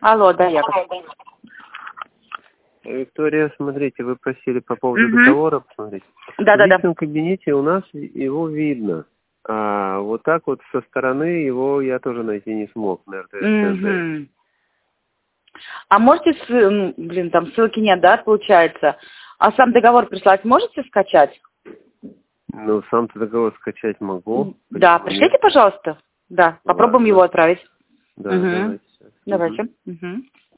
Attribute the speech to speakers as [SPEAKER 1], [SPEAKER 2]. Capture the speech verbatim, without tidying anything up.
[SPEAKER 1] Алло, да, Яков.
[SPEAKER 2] Виктория, смотрите, вы просили по поводу
[SPEAKER 1] Угу.
[SPEAKER 2] договора посмотреть.
[SPEAKER 1] Да, да,
[SPEAKER 2] В
[SPEAKER 1] да.
[SPEAKER 2] личном кабинете у нас его видно. А вот так вот со стороны его я тоже найти не смог на эр тэ эс-центре.
[SPEAKER 1] Угу. А можете, с, ну, блин, там ссылки нет, да, получается? А сам договор прислать можете скачать?
[SPEAKER 2] Ну, сам-то договор скачать могу.
[SPEAKER 1] Да,
[SPEAKER 2] Почему
[SPEAKER 1] пришлите,
[SPEAKER 2] нет?
[SPEAKER 1] пожалуйста. Да, попробуем
[SPEAKER 2] Ладно.
[SPEAKER 1] его отправить.
[SPEAKER 2] Да,
[SPEAKER 1] Угу.
[SPEAKER 2] давайте.
[SPEAKER 1] Давайте. Угу.